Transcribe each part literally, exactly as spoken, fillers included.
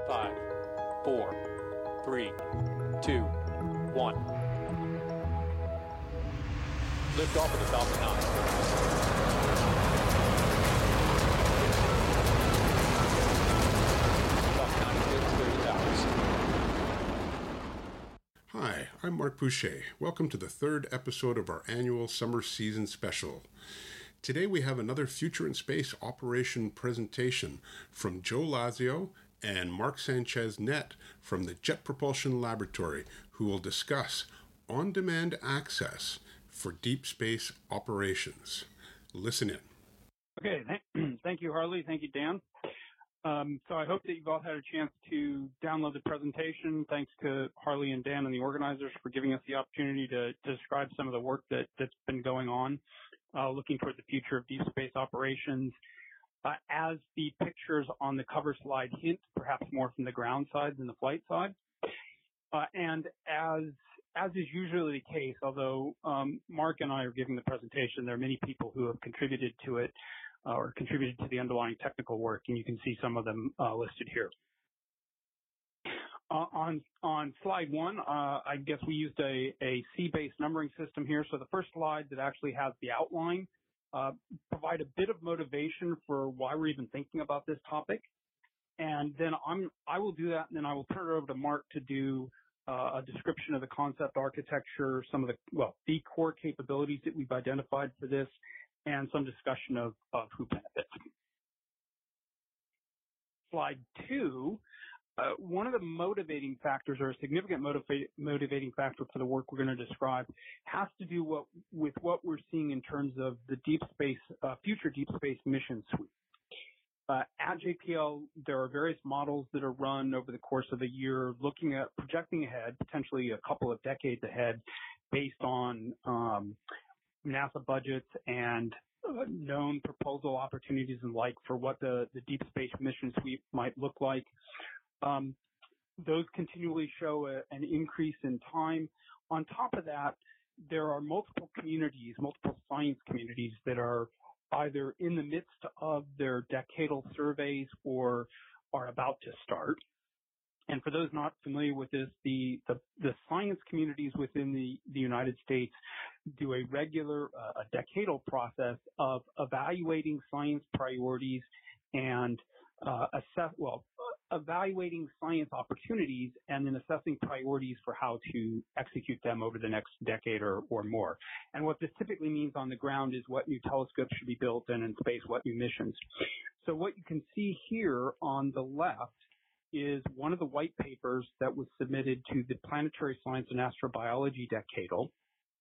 Five, four, three, two, one. Lift off of the Falcon nine. Falcon nine is thirty hours. Hi, I'm Mark Boucher. Welcome to the third episode of our annual summer season special. Today we have another Future in Space operation presentation from Joe Lazio and Mark Sanchez-Net from the Jet Propulsion Laboratory, who will discuss on-demand access for deep space operations. Listen in. Okay, thank you, Harley. Thank you, Dan. Um, so I hope that you've all had a chance to download the presentation. Thanks to Harley and Dan and the organizers for giving us the opportunity to, to describe some of the work that, that's been going on, uh, looking toward the future of deep space operations. Uh, as the pictures on the cover slide hint, perhaps more from the ground side than the flight side. Uh, and as as is usually the case, although um, Mark and I are giving the presentation, there are many people who have contributed to it uh, or contributed to the underlying technical work, and you can see some of them uh, listed here. Uh, on on slide one, uh, I guess we used a, a C-based numbering system here. So the first slide that actually has the outline uh, provide a bit of motivation for why we're even thinking about this topic. And then I'm, I will do that, and then I will turn it over to Mark to do uh, a description of the concept architecture, some of the, well, the core capabilities that we've identified for this, and some discussion of, of who benefits. Slide two, uh, one of the motivating factors, or a significant motiva- motivating factor for the work we're going to describe, has to do what, with what we're seeing in terms of the deep space, uh, future deep space mission suite. Uh, at J P L, there are various models that are run over the course of a year, looking at projecting ahead, potentially a couple of decades ahead, based on um, NASA budgets and uh, known proposal opportunities and like for what the, the deep space mission suite might look like. Um, those continually show a, an increase in time. On top of that, there are multiple communities, multiple science communities that are either in the midst of their decadal surveys or are about to start. And for those not familiar with this, the, the, the science communities within the, the United States do a regular, uh, a decadal process of evaluating science priorities and uh, assess, well, uh, evaluating science opportunities and then assessing priorities for how to execute them over the next decade or, or more. And what this typically means on the ground is what new telescopes should be built and in space, what new missions. So what you can see here on the left is one of the white papers that was submitted to the Planetary Science and Astrobiology Decadal.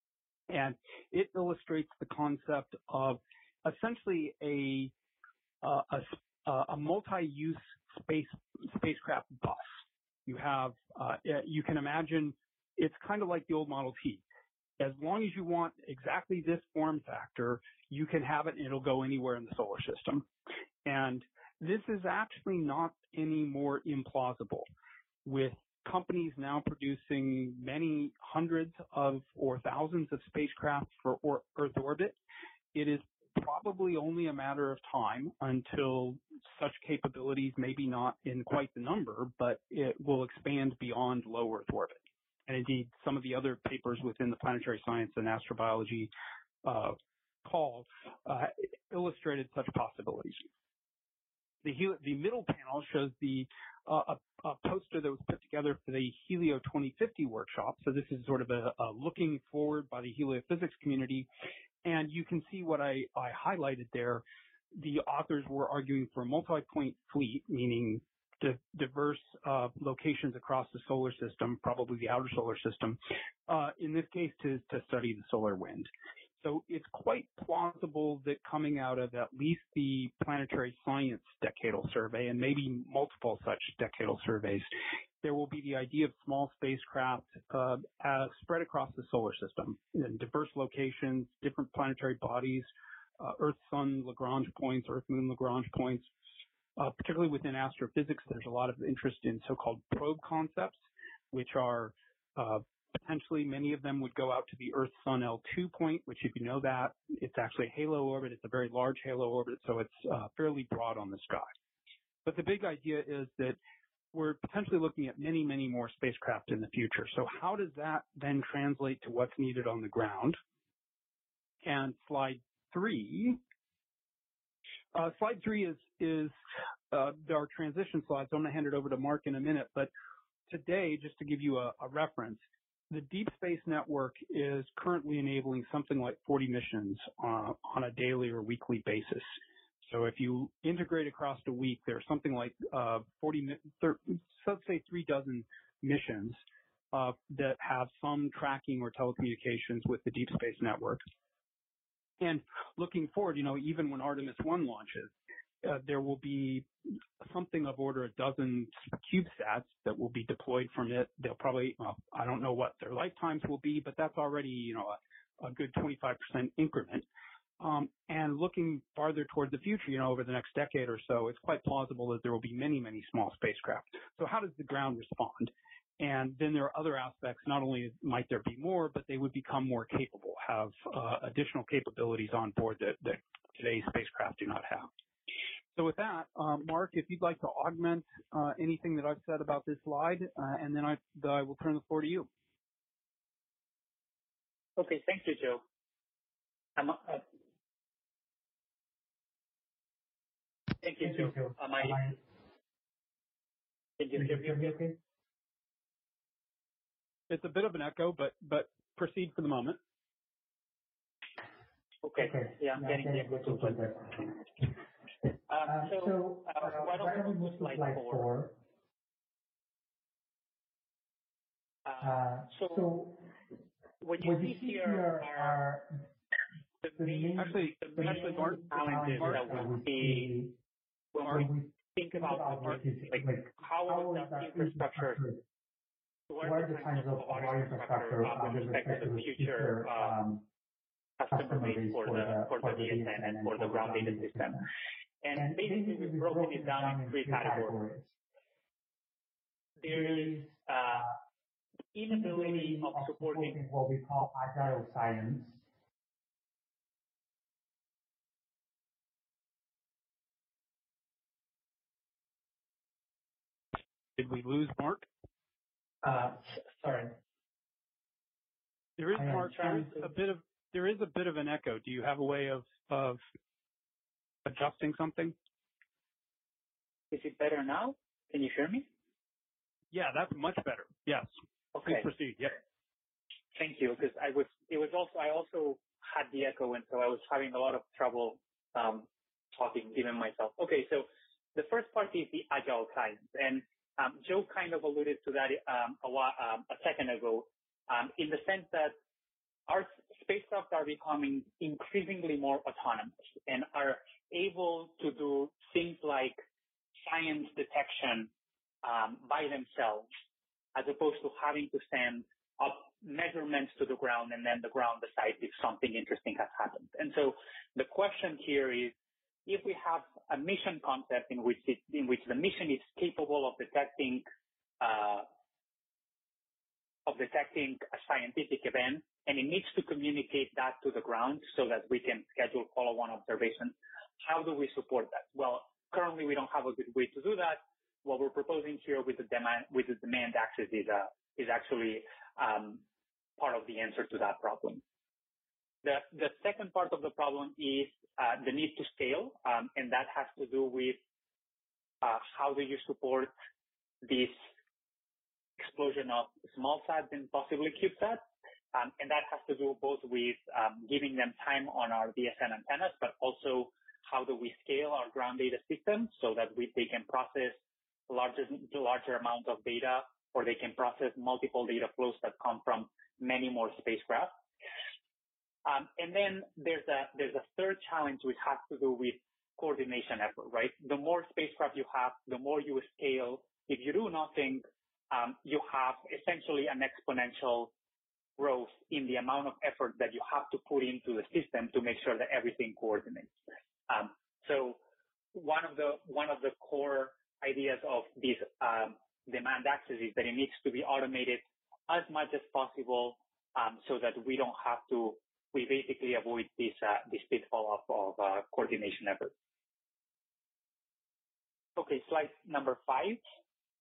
And it illustrates the concept of essentially a, uh, a Uh, a multi-use space spacecraft bus. You have, uh, you can imagine it's kind of like the old Model T. As long as you want exactly this form factor, you can have it and it'll go anywhere in the solar system. And this is actually not any more implausible. With companies now producing many hundreds of or thousands of spacecraft for or Earth orbit, it is probably only a matter of time until such capabilities, maybe not in quite the number, but it will expand beyond low Earth orbit. And indeed, some of the other papers within the Planetary Science and Astrobiology uh, call uh, illustrated such possibilities. The, the middle panel shows the uh, a, a poster that was put together for the Helio twenty fifty workshop. So this is sort of a, a looking forward by the heliophysics community. And you can see what I, I highlighted there. The authors were arguing for a multi-point fleet, meaning di- diverse uh, locations across the solar system, probably the outer solar system, uh, in this case to, to study the solar wind. So it's quite plausible that coming out of at least the Planetary Science Decadal Survey and maybe multiple such decadal surveys, there will be the idea of small spacecraft uh, uh, spread across the solar system in diverse locations, different planetary bodies, uh, Earth, Sun, Lagrange points, Earth, Moon, Lagrange points. Uh, particularly within astrophysics, there's a lot of interest in so-called probe concepts, which are uh, potentially many of them would go out to the Earth-Sun L two point, which if you know that, it's actually a halo orbit. It's a very large halo orbit, so it's uh, fairly broad on the sky. But the big idea is that we're potentially looking at many, many more spacecraft in the future. So how does that then translate to what's needed on the ground? And slide three, uh, slide three is, is uh, our transition slide, so I'm going to hand it over to Mark in a minute. But today, just to give you a, a reference, the Deep Space Network is currently enabling something like forty missions uh, on a daily or weekly basis. So if you integrate across a week, there's something like uh, forty, thirty, let's say three dozen missions uh, that have some tracking or telecommunications with the Deep Space Network. And looking forward, you know, even when Artemis one launches, uh, there will be something of order a dozen CubeSats that will be deployed from it. They'll probably, well, I don't know what their lifetimes will be, but that's already, you know, a, a good twenty-five percent increment. Um, and looking farther toward the future, you know, over the next decade or so, it's quite plausible that there will be many, many small spacecraft. So how does the ground respond? And then there are other aspects. Not only might there be more, but they would become more capable, have uh, additional capabilities on board that, that today's spacecraft do not have. So with that, um, Mark, if you'd like to augment uh, anything that I've said about this slide, uh, and then I, I will turn the floor to you. Okay, thank you, Joe. I'm, uh, Thank you, Joe. Am I, can you hear me okay? It's a bit of an echo, but but proceed for the moment. Okay, okay. Yeah, I'm getting the echo too. But, um, so, uh, why don't we move to slide four? Uh, so, what you see here are the main, actually, the main actually, Mark, challenges Mark, that we see when Mark, we think about Mark, like, like how is that infrastructure, what are the kinds of our infrastructure uh, with respect to the future um, customer base for the for the D S N and for the ground data system. And basically, we've broken it down in three categories. There is uh, inability of supporting what we call agile science. Did we lose Mark? Uh, sorry. There is, Mark, there is a bit of there is a bit of an echo. Do you have a way of of adjusting something? Is it better now? Can you hear me? Yeah, that's much better. Yes. Okay. Please proceed. Yep. Thank you. Because I was, it was also, I also had the echo, and so I was having a lot of trouble um, talking, even myself. Okay, so the first part is the agile science, and um, Joe kind of alluded to that um, a, while, um, a second ago, um, in the sense that our spacecraft are becoming increasingly more autonomous and are able to do things like science detection um, by themselves, as opposed to having to send up measurements to the ground and then the ground decides if something interesting has happened. And so the question here is, if we have a mission concept in which it, in which the mission is capable of detecting uh, of detecting a scientific event, and it needs to communicate that to the ground so that we can schedule follow-on observations, how do we support that? Well, currently we don't have a good way to do that. What we're proposing here with the demand with the demand axis is uh, is actually um, part of the answer to that problem. The the second part of the problem is uh, the need to scale, um, and that has to do with uh, how do you support this explosion of small sats and possibly CubeSats, um, and that has to do both with um, giving them time on our D S N antennas, but also how do we scale our ground data system so that we they can process larger larger amount of data, or they can process multiple data flows that come from many more spacecraft. Um, and then there's a there's a third challenge which has to do with coordination effort, right? The more spacecraft you have, the more you scale. If you do nothing, um, you have essentially an exponential growth in the amount of effort that you have to put into the system to make sure that everything coordinates. Um, so one of the one of the core ideas of this um, demand axis is that it needs to be automated as much as possible, um, so that we don't have to. We basically avoid this uh, this pitfall of, of uh, coordination efforts. Okay, slide number five.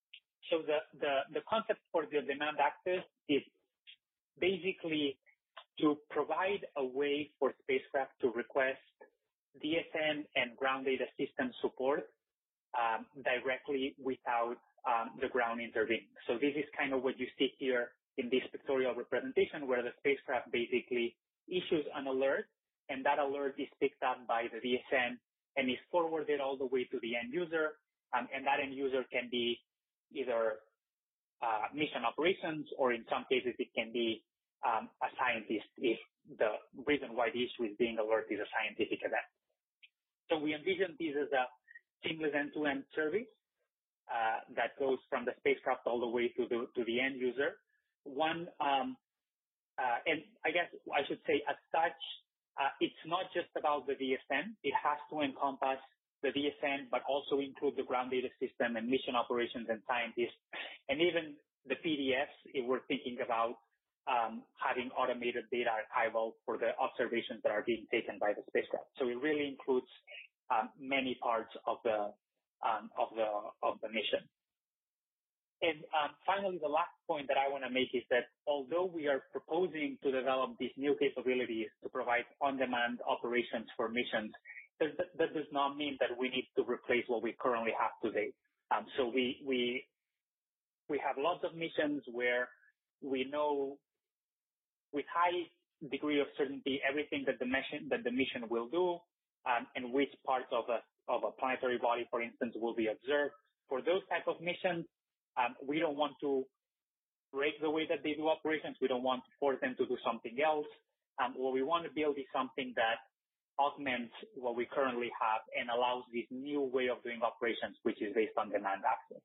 so the, the, the concept for the demand access is basically to provide a way for spacecraft to request D S N and ground data system support um, directly without um, the ground intervening. So this is kind of what you see here in this pictorial representation, where the spacecraft basically issues an alert, and that alert is picked up by the D S N and is forwarded all the way to the end user, um, and that end user can be either uh, mission operations, or in some cases it can be um, a scientist if the reason why the issue is being alerted is a scientific event. So we envision this as a seamless end-to-end service uh, that goes from the spacecraft all the way to the to the end user. One, um, uh, and I guess I should say as such, uh, it's not just about the D S N. It has to encompass the D S N, but also include the ground data system and mission operations and scientists, and even the P D Fs if we're thinking about um, having automated data archival for the observations that are being taken by the spacecraft. So it really includes um, many parts of the um, of the of the mission. And um, finally, the last point that I want to make is that although we are proposing to develop these new capabilities to provide on-demand operations for missions, that, that does not mean that we need to replace what we currently have today. Um, so we we we have lots of missions where we know with high degree of certainty everything that the mission that the mission will do, um, and which parts of a of a planetary body, for instance, will be observed. For those type of missions, um, we don't want to break the way that they do operations. We don't want to force them to do something else. Um, what we want to build is something that augments what we currently have and allows this new way of doing operations, which is based on demand access.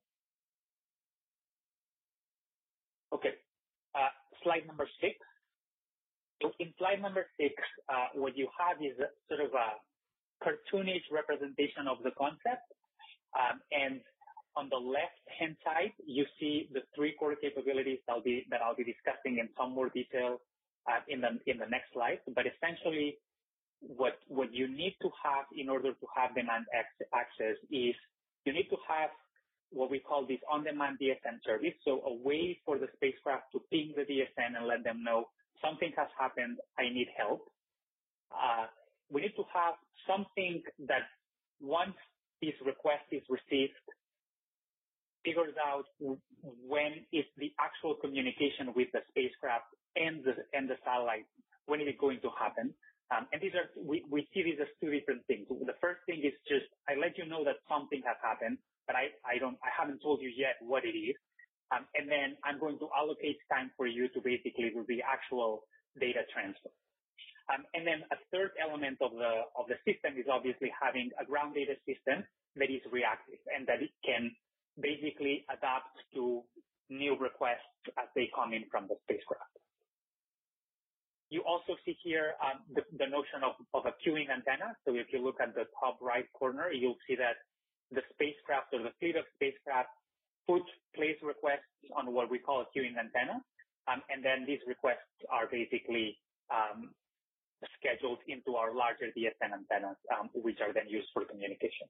Okay, uh, slide number six. So in slide number six, uh, what you have is a, sort of a cartoonish representation of the concept. Um, and on the left-hand side, you see the three core capabilities that I'll be, that I'll be discussing in some more detail uh, in the in the next slide. But essentially, what what you need to have in order to have demand access is you need to have what we call this on-demand D S N service. So a way for the spacecraft to ping the D S N and let them know something has happened, I need help. Uh, we need to have something that once this request is received, figures out when is the actual communication with the spacecraft and the, and the satellite, when is it going to happen. Um, and these are, we, we see these as two different things. The first thing is just, I let you know that something has happened, but I, I don't, I haven't told you yet what it is. Um, and then I'm going to allocate time for you to basically do the actual data transfer. Um, and then a third element of the, of the system is obviously having a ground data system that is reactive and that it can basically adapt to new requests as they come in from the spacecraft. You also see here um, the, the notion of, of a queuing antenna. So if you look at the top right corner, you'll see that the spacecraft or the fleet of spacecraft put place requests on what we call a queuing antenna. Um, and then these requests are basically um, scheduled into our larger D S N antennas, um, which are then used for communication.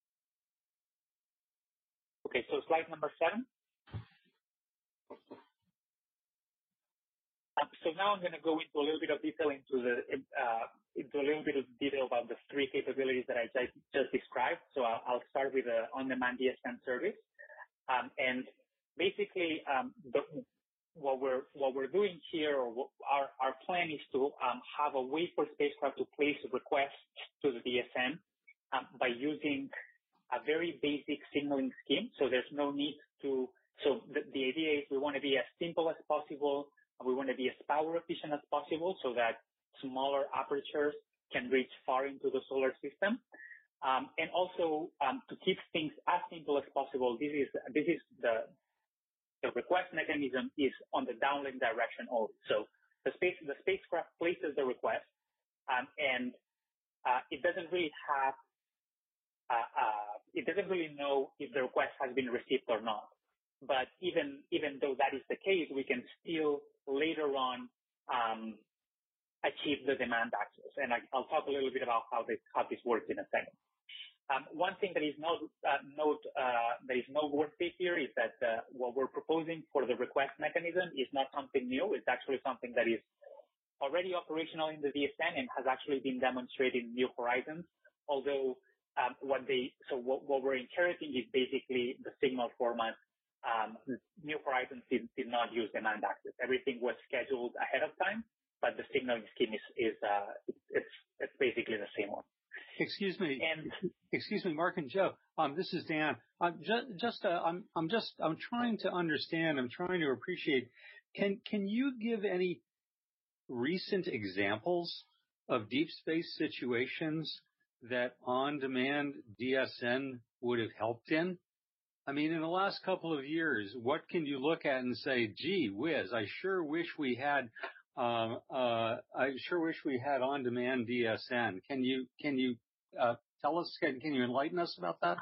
Okay, so slide number seven. Um, so now I'm going to go into a little bit of detail into the uh, into a little bit of detail about the three capabilities that I just described. So I'll, I'll start with the on-demand D S N service, um, and basically um, the, what we're what we're doing here, or what our our plan is to um, have a way for spacecraft to place requests to the D S N um, by using a very basic signaling scheme. So there's no need to. So the, the idea is we want to be as simple as possible. We want to be as power efficient as possible so that smaller apertures can reach far into the solar system. Um, and also um, to keep things as simple as possible, this is this is the the request mechanism is on the downlink direction only. So the space the spacecraft places the request, um, and uh, it doesn't really have uh, uh, it doesn't really know if the request has been received or not. But even even though that is the case, we can still later on um, achieve the demand access. And I, I'll talk a little bit about how this how this works in a second. Um, one thing that is not, uh, note, uh, that is noteworthy here is that uh, what we're proposing for the request mechanism is not something new. It's actually something that is already operational in the D S N and has actually been demonstrated in New Horizons. Although um, what they, so what, what we're inheriting is basically the signal format. Um, New Horizons did, did not use demand access. Everything was scheduled ahead of time, but the signaling scheme is, is uh, it's it's basically the same one. Excuse me. And excuse me, Mark and Joe. Um, this is Dan. I'm just, just uh, I'm, I'm just, I'm trying to understand. I'm trying to appreciate. Can, can you give any recent examples of deep space situations that on-demand D S N would have helped in? I mean, in the last couple of years, what can you look at and say, gee whiz, I sure wish we had, um, uh, I sure wish we had on-demand D S N. Can you, can you, uh, tell us, can, can you enlighten us about that?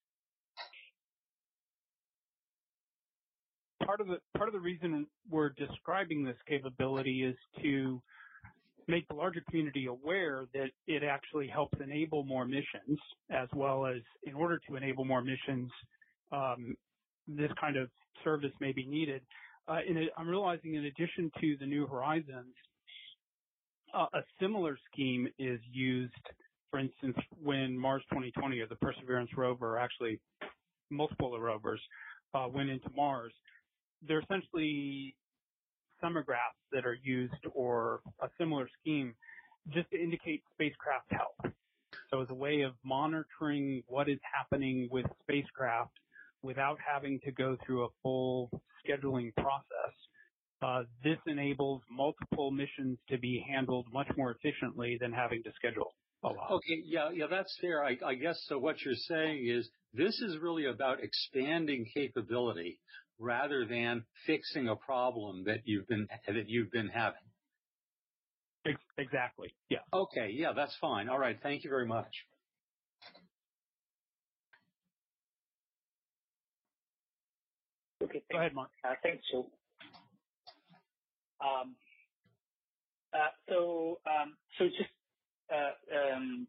Part of the, part of the reason we're describing this capability is to make the larger community aware that it actually helps enable more missions, as well as in order to enable more missions, um, this kind of service may be needed. Uh, in a, I'm realizing in addition to the New Horizons, uh, a similar scheme is used, for instance, when Mars twenty twenty or the Perseverance rover, actually multiple of the rovers, uh, went into Mars. They're essentially seismographs that are used, or a similar scheme, just to indicate spacecraft health. So as a way of monitoring what is happening with spacecraft without having to go through a full scheduling process, uh, this enables multiple missions to be handled much more efficiently than having to schedule a lot. Okay, yeah, yeah, that's fair. I, I guess so. What you're saying is this is really about expanding capability rather than fixing a problem that you've been that you've been having. Exactly. Yeah. Okay. Yeah, that's fine. All right. Thank you very much. Okay. Go ahead, Mark. Uh, thanks, Joe. Um, uh, so, um, so just uh, um,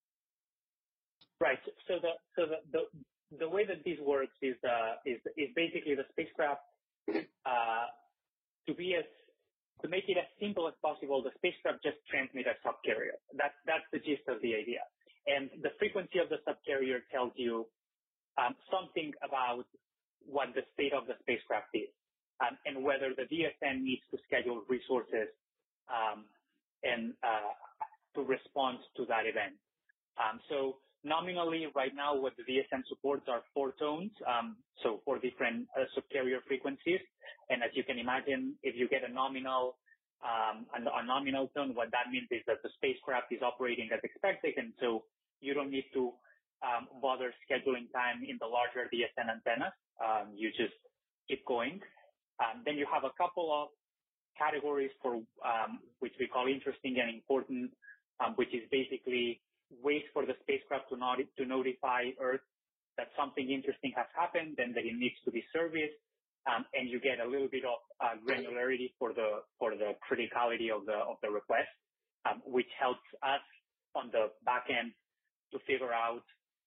right. So the so the, the the way that this works is uh, is is basically the spacecraft uh, to be as to make it as simple as possible. The spacecraft just transmit a subcarrier. That's that's the gist of the idea. And the frequency of the subcarrier tells you um, something about what the state of the spacecraft is, um, and whether the D S N needs to schedule resources um, and uh, to respond to that event. Um, so nominally, right now, what the D S N supports are four tones, um, so four different uh, subcarrier frequencies. And as you can imagine, if you get a nominal um, a, a nominal tone, what that means is that the spacecraft is operating as expected, and so you don't need to um, bother scheduling time in the larger D S N antennas. Um, you just keep going. Um, then you have a couple of categories for um, which we call interesting and important, um, which is basically ways for the spacecraft to, not, to notify Earth that something interesting has happened and that it needs to be serviced. Um, and you get a little bit of uh, granularity for the for the criticality of the of the request, um, which helps us on the back end to figure out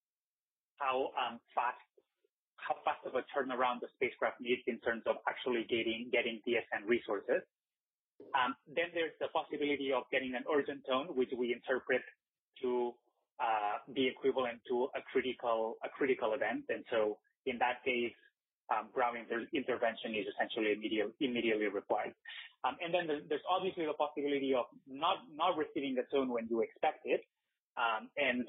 how um, fast how fast of a turnaround the spacecraft needs in terms of actually getting getting D S N resources. Um, then there's the possibility of getting an urgent tone, which we interpret to uh, be equivalent to a critical a critical event, and so in that case, um, ground inter- intervention is essentially immediate, immediately required. Um, and then there's, there's obviously the possibility of not not receiving the tone when you expect it, um, and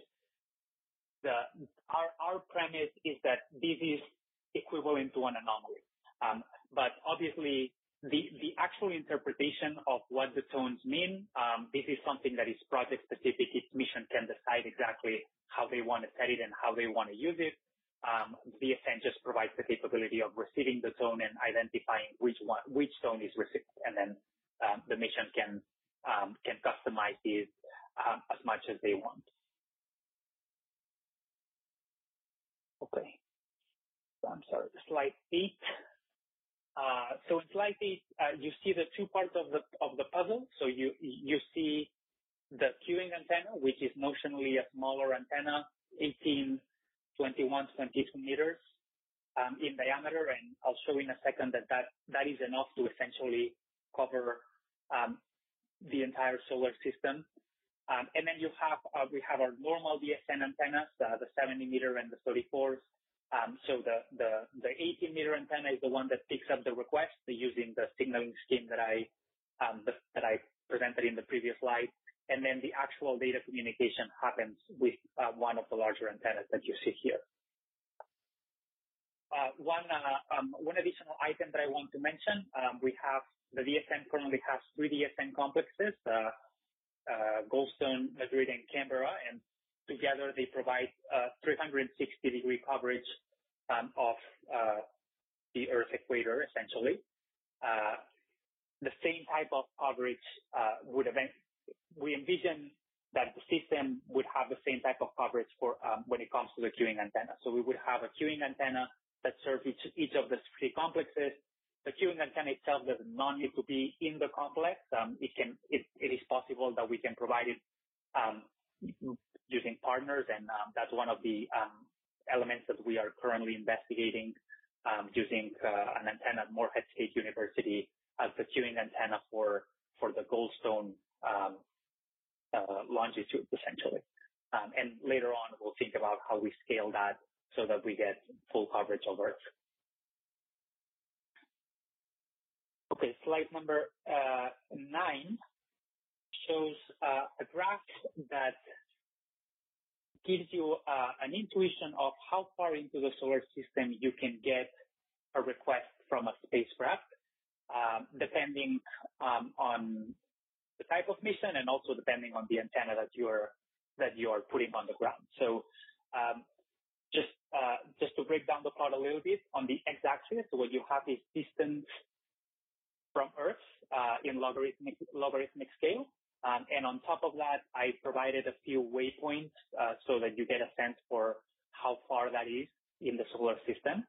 the our our premise is that this is equivalent to an anomaly. Um, but obviously, the the actual interpretation of what the tones mean, um, this is something that is project specific. Each mission can decide exactly how they want to set it and how they want to use it. Um, D S N just provides the capability of receiving the tone and identifying which one, which tone is received, and then um, the mission can um, can customize these um, as much as they want. Okay, I'm sorry. Slide eight. Uh, so in slide eight, uh, you see the two parts of the of the puzzle. So you you see the queuing antenna, which is notionally a smaller antenna eighteen, twenty-one, twenty-two meters um, in diameter, and I'll show in a second that that, that is enough to essentially cover um, the entire solar system. Um, and then you have uh, we have our normal D S N antennas, uh, the seventy meter and the thirty-fours. Um, so the, the, the eighteen meter antenna is the one that picks up the request using the signaling scheme that I, um, the, that I presented in the previous slide. And then the actual data communication happens with uh, one of the larger antennas that you see here. Uh, one, uh, um, one additional item that I want to mention, um, we have, the D S N currently has three D S N complexes, uh, uh, Goldstone, Madrid, and Canberra, and together, they provide uh, three hundred sixty degree coverage um, of uh, the Earth equator, essentially. Uh, the same type of coverage uh, would event- we envision that the system would have the same type of coverage for um, when it comes to the queuing antenna. So we would have a queuing antenna that serves each, each of the three complexes. The queuing antenna itself does not need to be in the complex. Um, it can, it, it is possible that we can provide it um, using partners, and um, that's one of the um, elements that we are currently investigating um, using uh, an antenna at Moorhead State University as the queuing antenna for for the Goldstone um, uh, longitude, essentially. Um, and later on, we'll think about how we scale that so that we get full coverage of Earth. Okay, slide number uh, nine shows uh, a graph that gives you uh, an intuition of how far into the solar system you can get a request from a spacecraft, um, depending um, on the type of mission and also depending on the antenna that you're that you are putting on the ground. So, um, just uh, just to break down the plot a little bit, on the x-axis, what you have is distance from Earth uh, in logarithmic logarithmic scale. Um, and on top of that, I provided a few waypoints uh, so that you get a sense for how far that is in the solar system.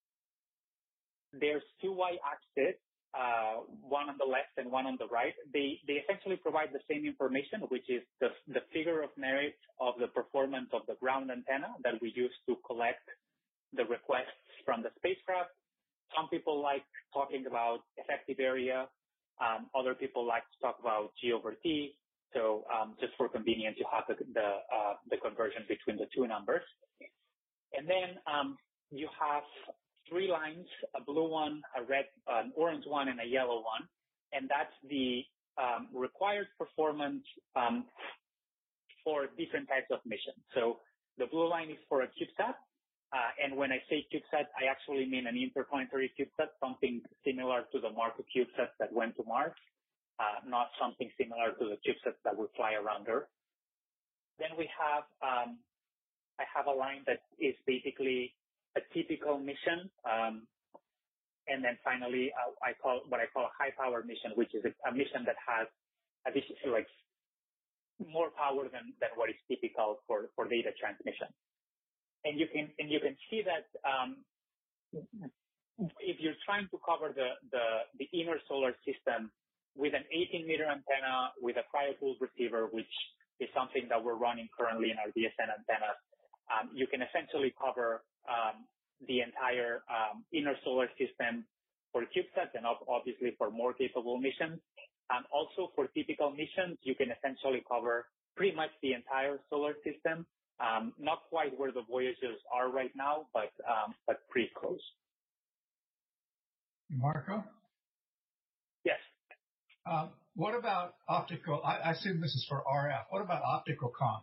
There's two y-axes, uh, one on the left and one on the right. They they essentially provide the same information, which is the the figure of merit of the performance of the ground antenna that we use to collect the requests from the spacecraft. Some people like talking about effective area. Um, other people like to talk about G over T. So um, just for convenience, you have the the, uh, the conversion between the two numbers. And then um, you have three lines: a blue one, a red, an orange one, and a yellow one. And that's the um, required performance um, for different types of missions. So the blue line is for a CubeSat. Uh, and when I say CubeSat, I actually mean an interplanetary CubeSat, something similar to the Marco CubeSats that went to Mars, uh, not something similar to the CubeSats that would fly around Earth. Then we have, um, I have a line that is basically a typical mission. Um, and then finally, uh, I call what I call a high-power mission, which is a, a mission that has additional, like more power than, than what is typical for, for data transmission. And you can and you can see that um, if you're trying to cover the, the the inner solar system with an eighteen meter antenna with a cryo-cooled receiver, which is something that we're running currently in our D S N antennas, um, you can essentially cover um, the entire um, inner solar system for CubeSats and obviously for more capable missions. Um, also for typical missions, you can essentially cover pretty much the entire solar system. Um, not quite where the Voyagers are right now, but um, but pretty close. Marco? Yes. Um, what about optical? I, I assume this is for R F. What about optical comm?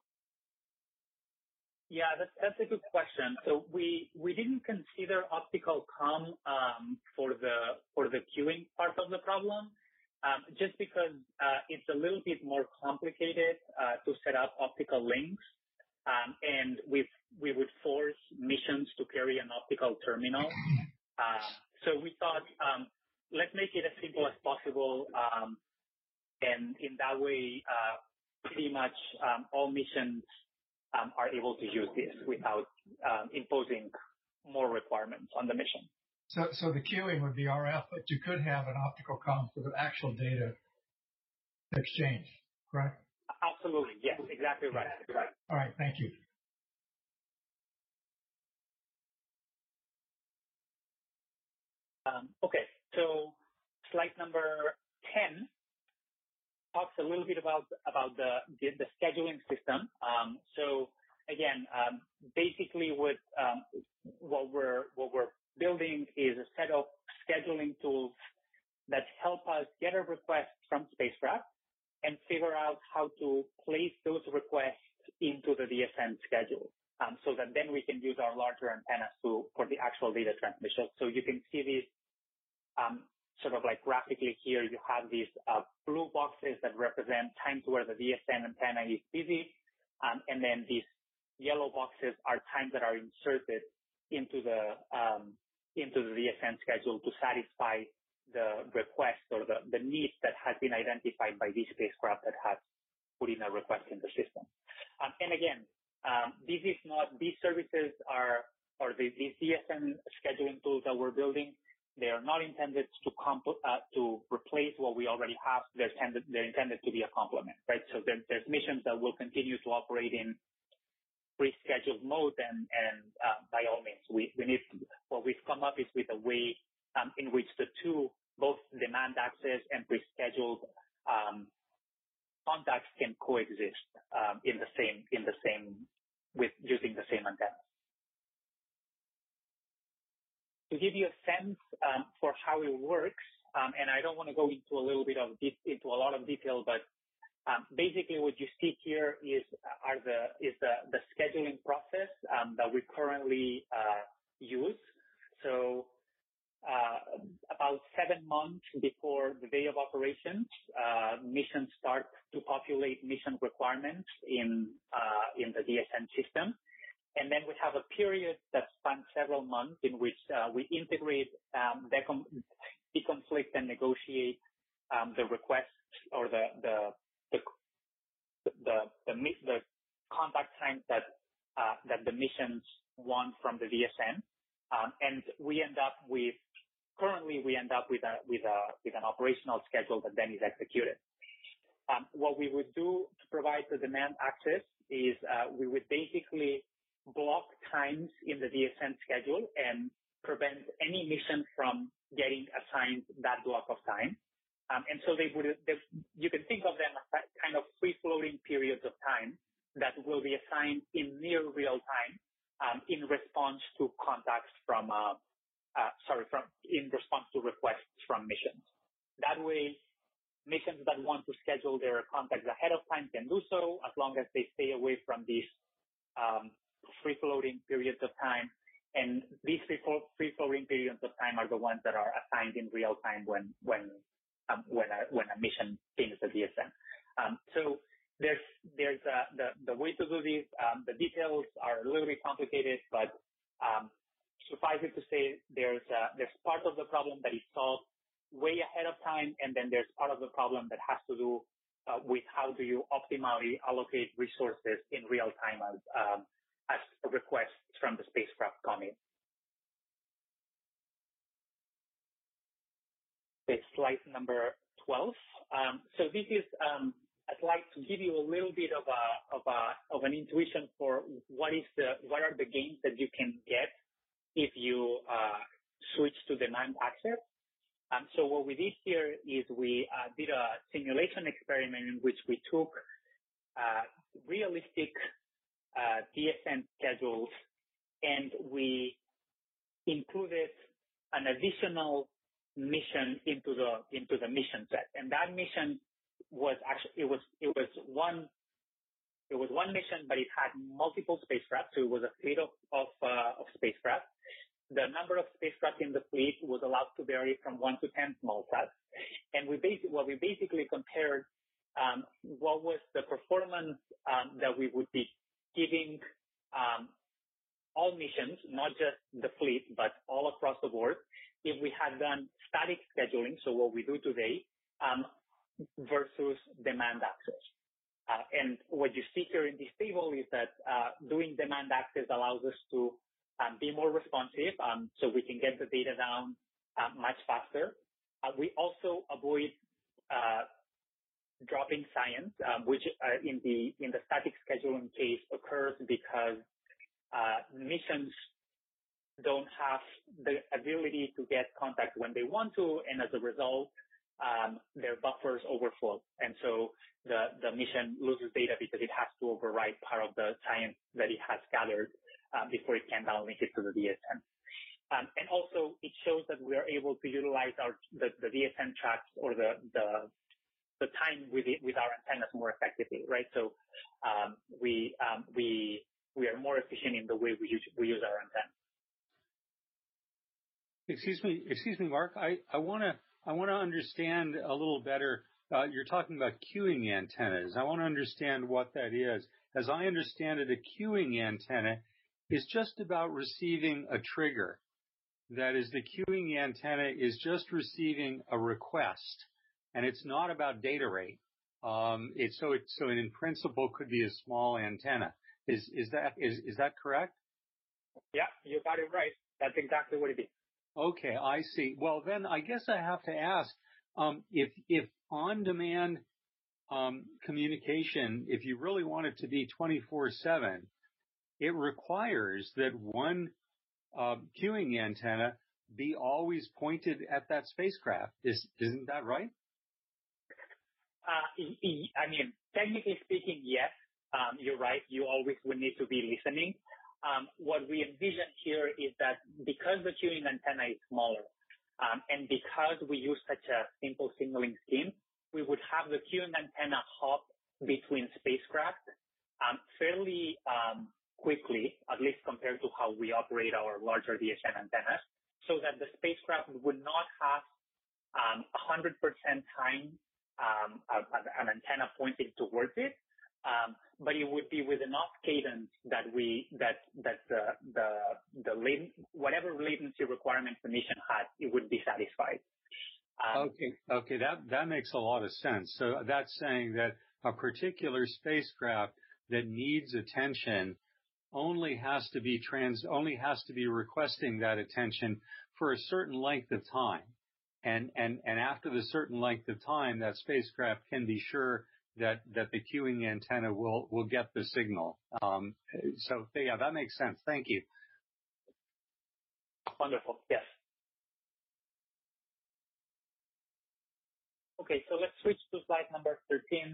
Yeah, that's that's a good question. So we we didn't consider optical comm um, for the for the queuing part of the problem, um, just because uh, it's a little bit more complicated uh, to set up optical links. Um, and we we would force missions to carry an optical terminal. Uh, so we thought, um, let's make it as simple as possible, um, and in that way, uh, pretty much um, all missions um, are able to use this without um, imposing more requirements on the mission. So, so the queuing would be R F, but you could have an optical comm for the actual data exchange, correct? Absolutely, yes, exactly right. Right. All right, thank you. Um, okay, so slide number ten talks a little bit about about the the, the scheduling system. Um, so again, um, basically, what um, what we're what we're building is a set of scheduling tools that help us get a request from spacecraft and figure out how to place those requests into the D S N schedule, um, so that then we can use our larger antennas to for the actual data transmission. So you can see these um, sort of like graphically here. You have these uh, blue boxes that represent times where the D S N antenna is busy, um, and then these yellow boxes are times that are inserted into the um, into the D S N schedule to satisfy the request or the, the need that has been identified by this spacecraft that has put in a request in the system. Um, and again, um, this is not, these services are, or the, these D S N scheduling tools that we're building, they are not intended to comp, uh, to replace what we already have. They're intended, they're intended to be a complement, right? So there, there's missions that will continue to operate in pre-scheduled mode, and, and uh, by all means, we, we need, what we've come up is with a way um, in which the two, both demand access and pre-scheduled um, contacts can coexist um, in the same, in the same, with using the same antenna. To give you a sense um, for how it works, um, and I don't want to go into a little bit of de- into a lot of detail, but Um, basically, what you see here is are the is the, the scheduling process um, that we currently uh, use. So, uh, about seven months before the day of operations, uh, missions start to populate mission requirements in uh, in the D S N system, and then we have a period that spans several months in which uh, we integrate, um, decom- deconflict, and negotiate um, the requests or the the The, the, the, the contact times that, uh, that the missions want from the D S N. Um, and we end up with, currently we end up with a, with a, with an operational schedule that then is executed. Um, what we would do to provide the demand access is, uh, we would basically block times in the D S N schedule and prevent any mission from getting assigned that block of time. Um, and so they would, they, you can think of them as kind of free-floating periods of time that will be assigned in near real time um, in response to contacts from, uh, uh, sorry, from in response to requests from missions. That way, missions that want to schedule their contacts ahead of time can do so as long as they stay away from these um, free-floating periods of time. And these free-floating periods of time are the ones that are assigned in real time when when Um, when a when a mission pings the D S N. Um, so there's there's uh, the the way to do this. Um, the details are a little bit complicated, but um, suffice it to say there's uh, there's part of the problem that is solved way ahead of time, and then there's part of the problem that has to do uh, with how do you optimally allocate resources in real time as um, as requests from the spacecraft come in. Okay, slide number twelve. Um, so this is, um, I'd like to give you a little bit of a, of a, of an intuition for what is the, what are the gains that you can get if you, uh, switch to demand access. Um, so what we did here is we, uh, did a simulation experiment in which we took, uh, realistic, uh, D S N schedules and we included an additional mission into the into the mission set, and that mission was actually it was it was one it was one mission, but it had multiple spacecraft, so it was a fleet of of, uh, of spacecraft. The number of spacecraft in the fleet was allowed to vary from one to ten small sats, and we basically what we basically compared um, what was the performance um, that we would be giving um, all missions, not just the fleet, but all across the board, if we had done static scheduling, so what we do today, um, versus demand access. Uh, and what you see here in this table is that uh, doing demand access allows us to um, be more responsive, um, so we can get the data down uh, much faster. Uh, we also avoid uh, dropping science, um, which uh, in the in the static scheduling case occurs because uh, missions don't have the ability to get contact when they want to, and as a result, um, their buffers overflow. And so the, the mission loses data because it has to overwrite part of the science that it has gathered uh, before it can downlink it to the D S N. Um, and also, it shows that we are able to utilize our the, the D S N tracks or the the, the time with it, with our antennas more effectively, right? So um, we um, we we are more efficient in the way we use we use our antenna. Excuse me, excuse me, Mark. I I want to I want to understand a little better. Uh, you're talking about queuing antennas. I want to understand what that is. As I understand it, a queuing antenna is just about receiving a trigger. That is, the queuing antenna is just receiving a request, and it's not about data rate. Um, it's so it so it in principle could be a small antenna. Is is that is is that correct? Yeah, you got it right. That's exactly what it is. Okay, I see. Well, then I guess I have to ask um, if if on-demand um, communication, if you really want it to be twenty-four seven, it requires that one Uh, queuing antenna be always pointed at that spacecraft. Is, isn't that right? Uh, I mean, technically speaking, yes, um, you're right. You always would need to be listening. Um, what we envision here is that because the queuing antenna is smaller, um, and because we use such a simple signaling scheme, we would have the queuing antenna hop between spacecraft um, fairly um, quickly, at least compared to how we operate our larger D S N antennas, so that the spacecraft would not have um, one hundred percent time um, an antenna pointing towards it, um, but it would be with enough cadence that we that that the the the laten, whatever latency requirements the mission had, it would be satisfied. Um, okay, okay, that that makes a lot of sense. So that's saying that a particular spacecraft that needs attention only has to be trans only has to be requesting that attention for a certain length of time, and and and after the certain length of time, that spacecraft can be sure that that the queuing antenna will will get the signal. Um, so yeah, that makes sense. Thank you. Wonderful. Yes. Okay, so let's switch to slide number thirteen.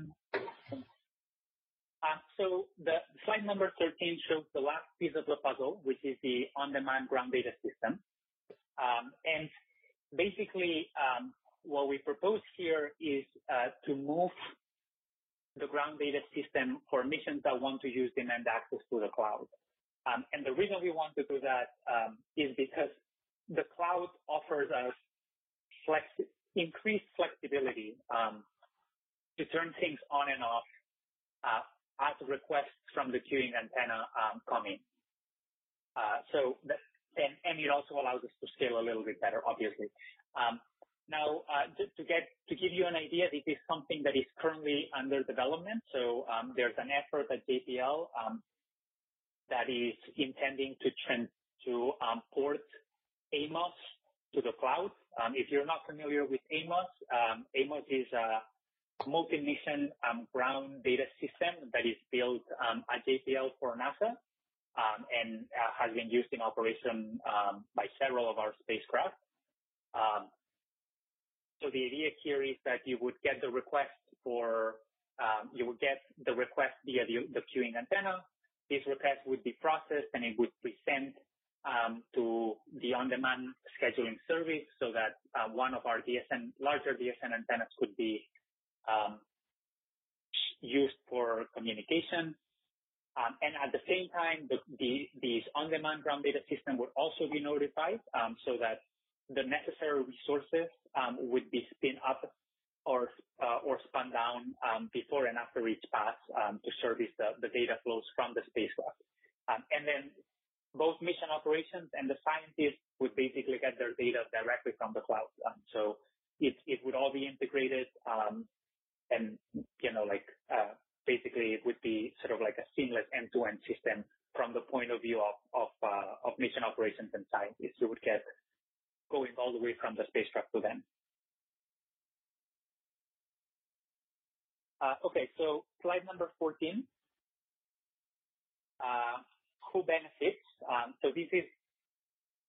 Uh, so the slide number thirteen shows the last piece of the puzzle, which is the on-demand ground data system. Um, and basically, um, what we propose here is uh, to move the ground data system for missions that want to use demand access to the cloud. Um, and the reason we want to do that um, is because the cloud offers us flex, increased flexibility um, to turn things on and off uh, as requests from the queuing antenna um, come in. Uh, so, that, and, and it also allows us to scale a little bit better, obviously. Um, now, uh, to, to get to give you an idea, this is something that is currently under development. So, um, there's an effort at J P L um, that is intending to trend to um, port AMOS to the cloud. Um, if you're not familiar with AMOS, um, AMOS is a multi-mission um, ground data system that is built um, at J P L for NASA um, and uh, has been used in operation um, by several of our spacecraft. Um, so the idea here is that you would get the request for, um, you would get the request via the, the queuing antenna. This request would be processed and it would be sent um, to the on-demand scheduling service so that uh, one of our D S N, larger D S N antennas could be Um, used for communication. Um, and at the same time, the, the, these on-demand ground data system would also be notified um, so that the necessary resources um, would be spin up or uh, or spun down um, before and after each pass um, to service the, the data flows from the spacecraft. Um, and then both mission operations and the scientists would basically get their data directly from the cloud. Um, so it, it would all be integrated um, and, you know, like, uh, basically it would be sort of like a seamless end-to-end system from the point of view of, of, uh, of mission operations and scientists. You would get going all the way from the spacecraft to them. Uh, okay, so slide number fourteen. Uh, who benefits? Um, so this is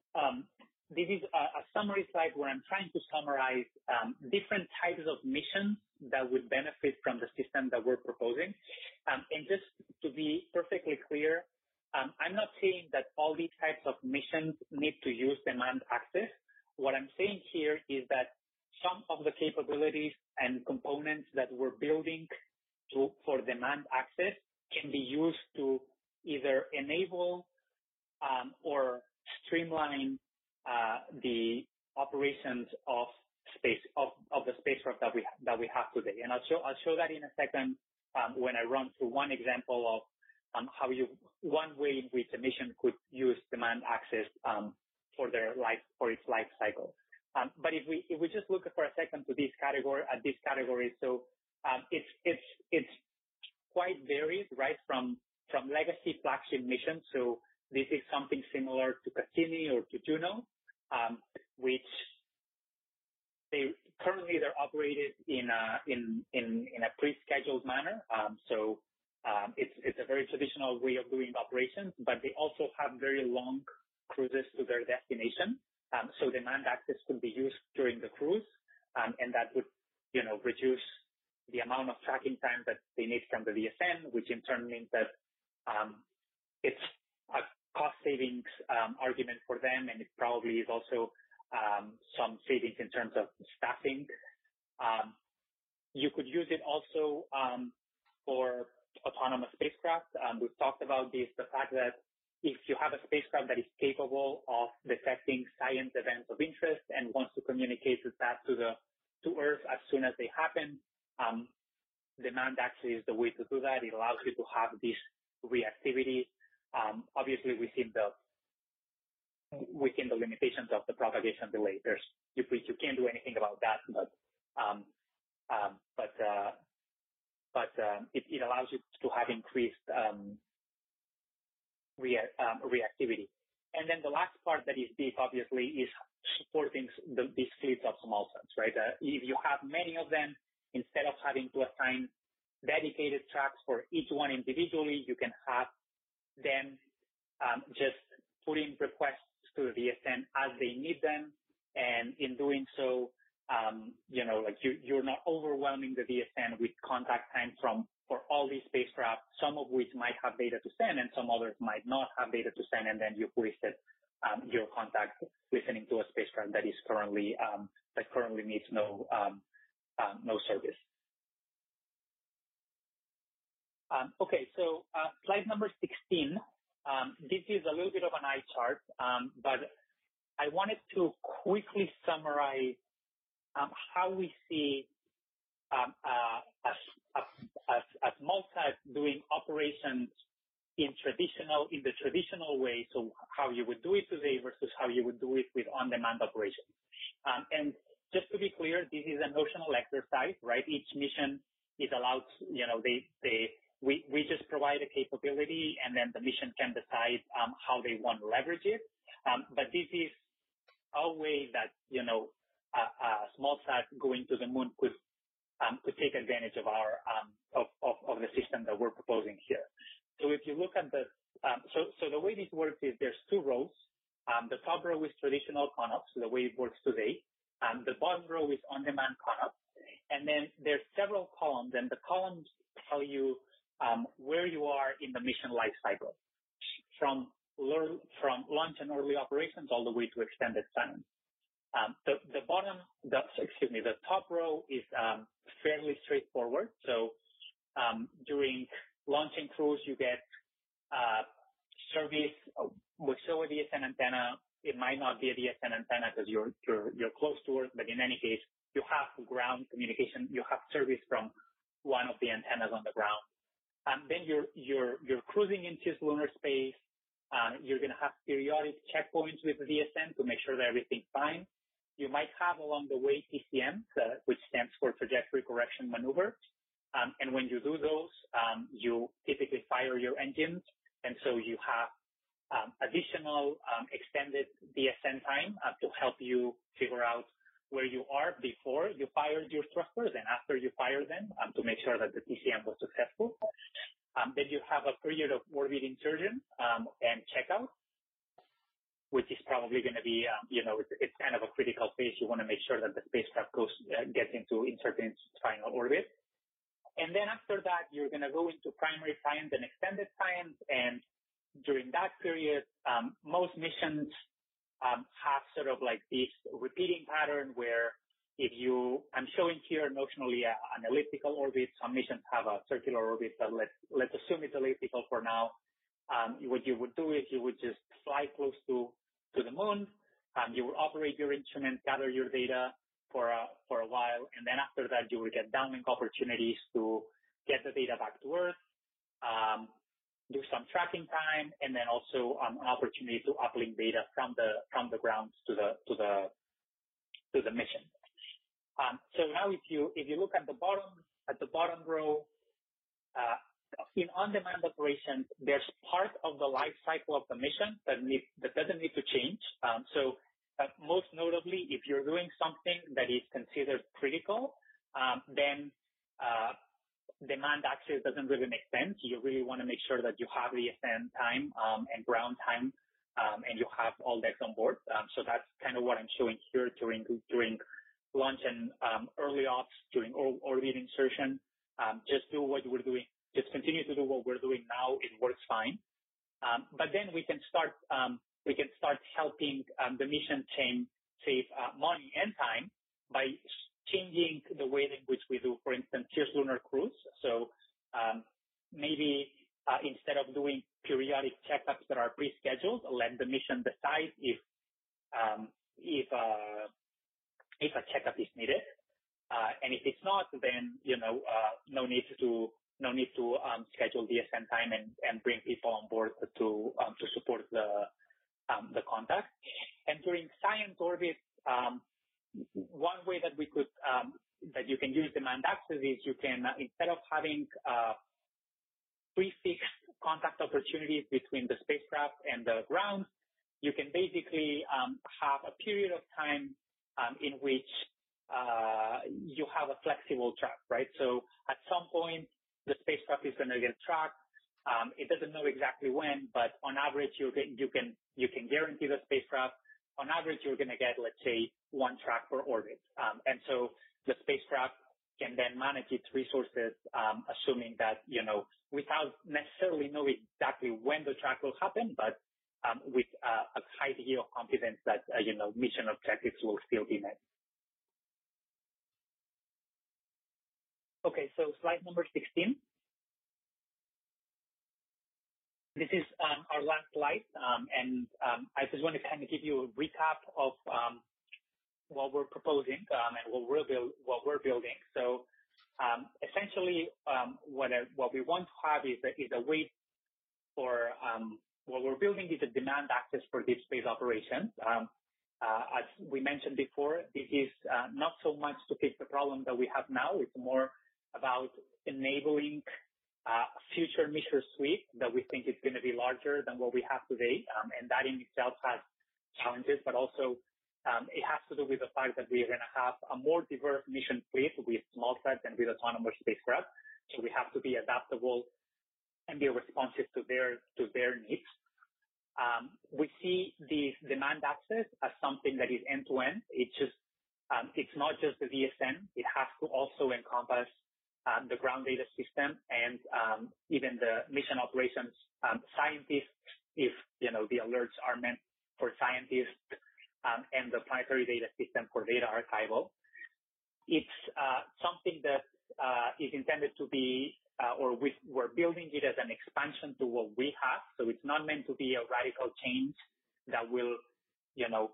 um, this is a, a summary slide where I'm trying to summarize um, different types of missions that would benefit from the system that we're proposing. Um, and just to be perfectly clear, um, I'm not saying that all these types of missions need to use demand access. What I'm saying here is that some of the capabilities and components that we're building to, for demand access can be used to either enable um, or streamline uh, the operations of space of, of the spacecraft that we that we have today. And I'll show I'll show that in a second um, when I run through one example of um, how you one way in which a mission could use demand access um, for their life for its life cycle. Um, but if we if we just look for a second to this category at this category, so um, it's it's it's quite varied, right? From from legacy flagship missions. So this is something similar to Cassini or to Juno, um, which they currently they're operated in a in in, in a pre-scheduled manner. Um, so um, it's it's a very traditional way of doing operations, but they also have very long cruises to their destination. Um, so demand access could be used during the cruise, um, and that would, you know, reduce the amount of tracking time that they need from the D S N, which in turn means that um, it's a cost savings um, argument for them, and it probably is also um, some savings in terms of staffing. Um, you could use it also um, for autonomous spacecraft. Um, we've talked about this, the fact that if you have a spacecraft that is capable of detecting science events of interest and wants to communicate that to the to Earth as soon as they happen, um, demand access is the way to do that. It allows you to have this reactivity. Um, obviously, within the within the limitations of the propagation delay, there's you you can't do anything about that, but um, um, but uh, but um, it, it allows you to have increased um, Rea- um, reactivity. And then the last part that is big, obviously, is supporting the, these fleets of small sats, right? Uh, if you have many of them, instead of having to assign dedicated tracks for each one individually, you can have them um, just put in requests to the D S N as they need them. And in doing so, um, you know, like you, you're not overwhelming the D S N with contact time from for all these spacecraft, some of which might have data to send and some others might not have data to send, and then you've wasted um, your contact listening to a spacecraft that is currently um, that currently needs no um, um, no service. Um, okay, so uh, slide number sixteen. Um, this is a little bit of an eye chart, um, but I wanted to quickly summarize um, how we see Um, uh, a, a, a, a small sat doing operations in traditional, in the traditional way. So how you would do it today versus how you would do it with on-demand operations. Um, and just to be clear, this is a notional exercise, right? Each mission is allowed, you know, they, they, we, we just provide a capability and then the mission can decide um, how they want to leverage it. Um, but this is a way that, you know, a, a small sat going to the moon could Um, to take advantage of our um, of, of, of the system that we're proposing here. So if you look at the um, so so the way this works is there's two rows. Um, the top row is traditional CONOPS, the way it works today. Um, the bottom row is on-demand CONOPS, and then there's several columns, and the columns tell you um, where you are in the mission life cycle, from from launch and early operations all the way to extended science. Um, the, the bottom, the, excuse me, the top row is um, fairly straightforward. So um, during launching cruise, you get uh, service. We show a D S N antenna. It might not be a D S N antenna because you're, you're you're close to Earth, but in any case, you have ground communication. You have service from one of the antennas on the ground. And then you're you're you're cruising into lunar space. Uh, you're going to have periodic checkpoints with the D S N to make sure that everything's fine. You might have along the way T C Ms, uh, which stands for Trajectory Correction Maneuvers. Um, and when you do those, um, you typically fire your engines. And so you have um, additional um, extended D S N time uh, to help you figure out where you are before you fired your thrusters and after you fire them um, to make sure that the T C M was successful. Um, then you have a period of orbit insertion um, and checkout. which is probably going to be, um, you know, it's, it's kind of a critical phase. You want to make sure that the spacecraft goes, uh, gets into, inserted into its final orbit. And then after that, you're going to go into primary science and extended science. And during that period, um, most missions um, have sort of like this repeating pattern where if you, I'm showing here notionally a, an elliptical orbit. Some missions have a circular orbit, but let's, let's assume it's elliptical for now. Um, what you would do is you would just fly close to, to the moon. Um, you would operate your instrument, gather your data for a, for a while. And then after that, you will get downlink opportunities to get the data back to Earth, um, do some tracking time, and then also um, an opportunity to uplink data from the, from the ground to the, to the, to the mission. Um, so now if you, if you look at the bottom, at the bottom row, uh, in on-demand operations, there's part of the life cycle of the mission that need, that doesn't need to change. Um, so uh, most notably, if you're doing something that is considered critical, um, then uh, demand access doesn't really make sense. You really want to make sure that you have the ascent time um, and ground time, um, and you have all decks on board. Um, so that's kind of what I'm showing here during during launch and um, early ops, during or- orbit insertion. Um, just do what we're doing. Just continue to do what we're doing now. It works fine. Um, but then we can start um, we can start helping um, the mission chain save uh, money and time by changing the way in which we do, for instance, here's lunar cruise. So um, maybe uh, instead of doing periodic checkups that are pre-scheduled, let the mission decide if um, if uh, if a checkup is needed. Uh, and if it's not, then, you know, uh, no need to, no need to, um, schedule the ascent time and, and bring people on board to, um, to support the, um, the contact. And during science orbit, um, one way that we could, um, that you can use demand access is you can, uh, instead of having, uh, prefixed contact opportunities between the spacecraft and the ground, you can basically, um, have a period of time Um, in which uh, you have a flexible track, right? So at some point, the spacecraft is going to get tracked. Um, it doesn't know exactly when, but on average, you can you can you can guarantee the spacecraft. On average, you're going to get, let's say, one track per orbit, um, and so the spacecraft can then manage its resources, um, assuming that you know without necessarily knowing exactly when the track will happen, but Um, with uh, a high degree of confidence that, uh, you know, mission objectives will still be met. Okay, so slide number sixteen. This is um, our last slide, um, and um, I just want to kind of give you a recap of um, what we're proposing um, and what we're, build, what we're building. So um, essentially, um, what, I, what we want to have is a, is a way for um, what we're building is a demand access for deep space operations. Um, uh, as we mentioned before, this is uh, not so much to fix the problem that we have now. It's more about enabling uh, a future mission suite that we think is going to be larger than what we have today. Um, and that in itself has challenges, but also um, it has to do with the fact that we're going to have a more diverse mission fleet with small sats and with autonomous spacecraft. So we have to be adaptable and be responsive to their to their needs. Um, we see this demand access as something that is end-to-end. It's just um, it's not just the V S N. It has to also encompass um, the ground data system and um, even the mission operations um, scientists, if you know the alerts are meant for scientists, um, and the planetary data system for data archival. It's uh, something that uh, is intended to be Uh, or we, we're building it as an expansion to what we have. So it's not meant to be a radical change that will, you know,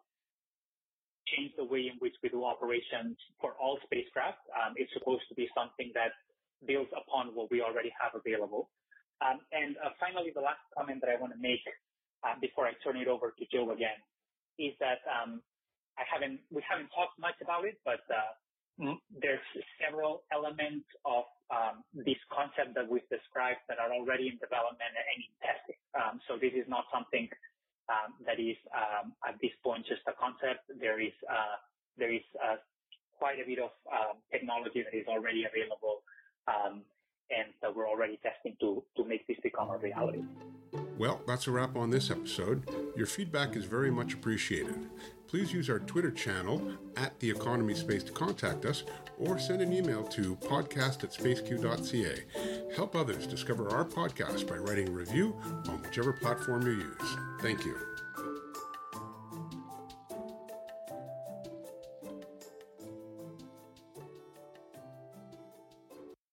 change the way in which we do operations for all spacecraft. Um, it's supposed to be something that builds upon what we already have available. Um, and uh, finally, the last comment that I want to make uh, before I turn it over to Joe again is that um, I haven't, we haven't talked much about it, but uh, there's several elements of um, this concept that we've described that are already in development and in testing. Um, so this is not something um, that is um, at this point just a concept. There is uh, there is uh, quite a bit of um, technology that is already available, um, and that we're already testing to to make this become a reality. Well, that's a wrap on this episode. Your feedback is very much appreciated. Please use our Twitter channel at The Economy Space to contact us, or send an email to podcast at spaceq dot c a. Help others discover our podcast by writing a review on whichever platform you use. Thank you.